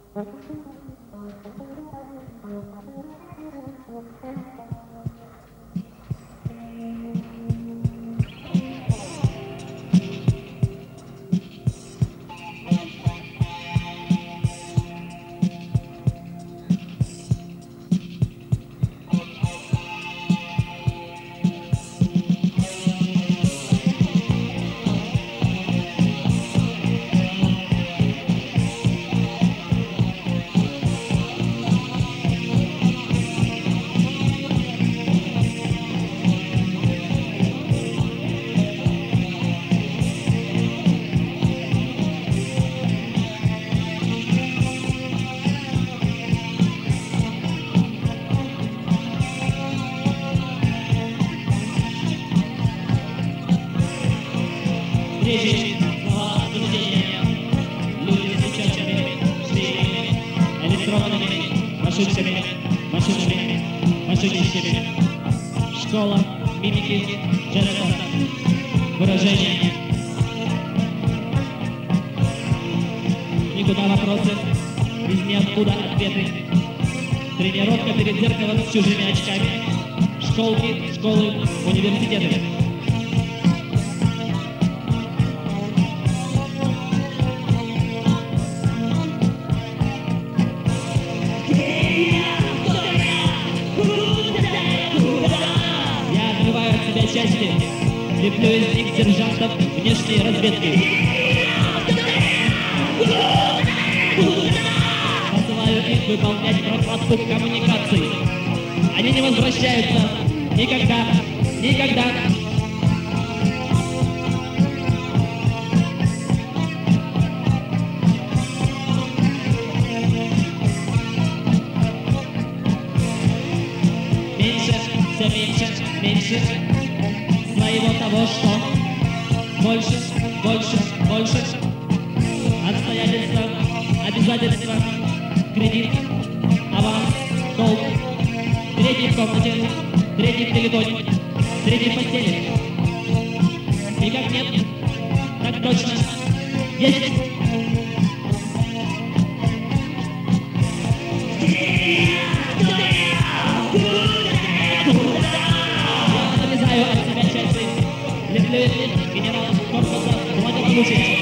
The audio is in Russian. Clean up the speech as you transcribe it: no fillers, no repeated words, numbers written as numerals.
Встречи, обсуждения, люди с печатями, штырями, электронными, машинами, машинищами, школа, мимики, жестов, выражения. Никуда вопросы, из ниоткуда ответы. Тренировка перед зеркалом с чужими очками. Школки, школы, университеты. Части, леплю из них сержантов внешней разведки. Посылаю их выполнять прокладку коммуникаций. Они не возвращаются никогда, никогда. Меньше, все меньше, меньше своего того, что больше, больше, больше. Обстоятельства, обязательства, кредит, аванс, долг. Третий в комнате, третий в телефоне, третий в постели. Никак нет, так точно, есть. Отрезаю от себя части, леплю из них генерала корпуса благополучия.